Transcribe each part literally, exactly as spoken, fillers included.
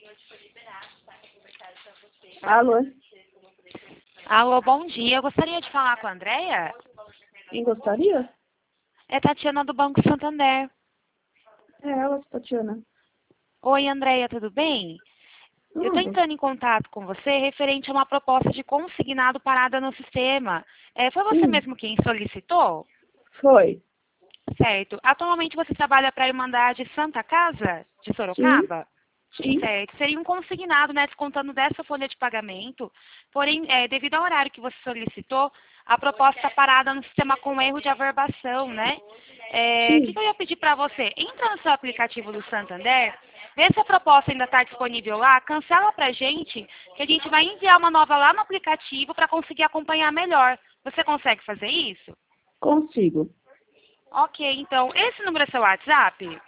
Alô? Alô, bom dia. Eu gostaria de falar com a Andréia. Quem gostaria? É Tatiana do Banco Santander. É ela, Tatiana. Oi, Andréia, tudo bem? Eu estou Tudo. entrando em contato com você referente a uma proposta de consignado parada no sistema. É, foi você Sim, mesmo quem solicitou? foi. Certo. Atualmente você trabalha para a Irmandade Santa Casa de Sim, Sorocaba? sim. Certo. Seria um consignado, né, descontando dessa folha de pagamento. Porém, é, devido ao horário que você solicitou, a proposta está parada no sistema com erro de averbação, né? É, o que, Sim, que eu ia pedir para você? Entra no seu aplicativo do Santander, vê se a proposta ainda está disponível lá, cancela para a gente, que a gente vai enviar uma nova lá no aplicativo para conseguir acompanhar melhor. Você consegue fazer isso? consigo. Ok, então, esse número é seu WhatsApp?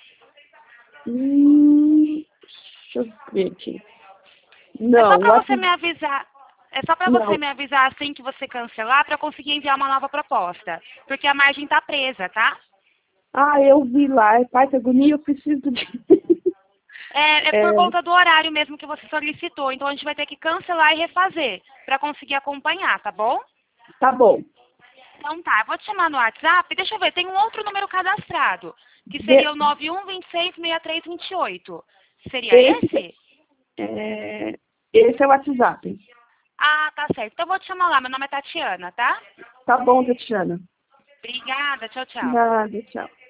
Hum, deixa eu ver aqui. É só Não, para você WhatsApp, me avisar. É só para você não. me avisar assim que você cancelar para eu conseguir enviar uma nova proposta. Porque a margem tá presa, tá? Ah, eu vi lá. É pai, que agonia, eu preciso de... É, é por É, conta do horário mesmo que você solicitou. Então a gente vai ter que cancelar e refazer para conseguir acompanhar, tá bom? tá bom. Então tá, eu vou te chamar no WhatsApp. Deixa eu ver, tem um outro número cadastrado, que seria De- o nove um dois seis, seis três dois oito. Seria esse, esse? é, esse é o WhatsApp. Ah, tá certo. Então eu vou te chamar lá. Meu nome é Tatiana, tá? Tá bom, Tatiana. Obrigada, tchau, tchau. Nada, tchau.